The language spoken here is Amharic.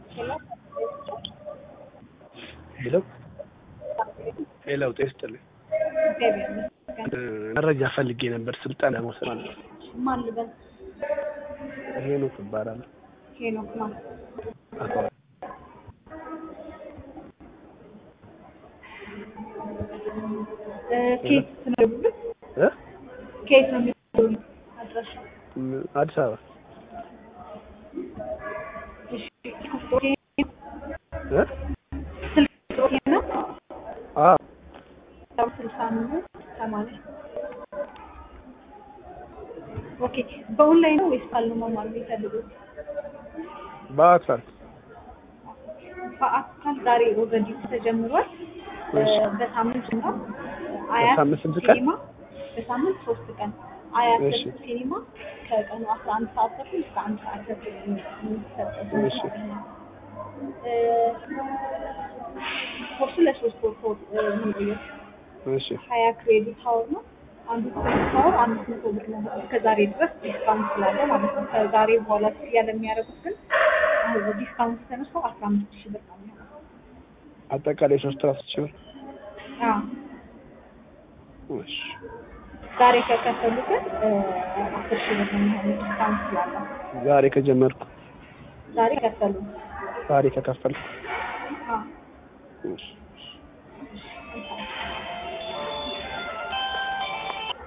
ሄሎ ሄሎ ሄሎ ጤስጥልኝ መረጃ ፈልጌ ነበር ስልጠና ለመውሰድ ማለት ነው። ማን ልበል? ሄኖክ እባላለሁ። ሄኖክ ማን? አቶ ኬት ነው ኬት ነው የሚሉት አድራሻ? አዲስ አበባ። እሺ ስልክ ነው? አዎ 65 ኦኬ። በኦንላይን ነው ወይስ ካል ነው መማር የሚፈልጉት? በአካል በአካል ዛሬ ኦልሬዲ ተጀምሯል። በሳምንት ነው አያት በሳምንት ስንት ቀን? ሲኒማ በሳምንት 3 ቀን አያት እሺ ሲኒማ ከቀኑ 11 ሰዓት ተኩል እስከ 1 ሰዓት ተኩል የሚሰጠው እሺ ኮርሱ ለሶስት ወር ነው። እሺ 20 ክሬዲት አወር ነው። አንዱ ክሬዲት አወር 500 ብር ነው። እስከዛሬ ድረስ ዲስካውንት ስላለ ማለት ነው። ከዛሬ በኋላ ክፍያ ለሚያደርጉት ግን ዲስካውንት ተነስቶ 15000 ብር ነው የሚሆነው። አጠቃላይ 3 ራስ ሲሆን እሺ ዛሬ ከከፈሉ ግን 10000 ብር ነው የሚሆነው ዲስካውንት ስላለ። ዛሬ ከጀመርኩ ዛሬ ከከፈሉ ዛሬ ከከፈልኩ አዎ እሺ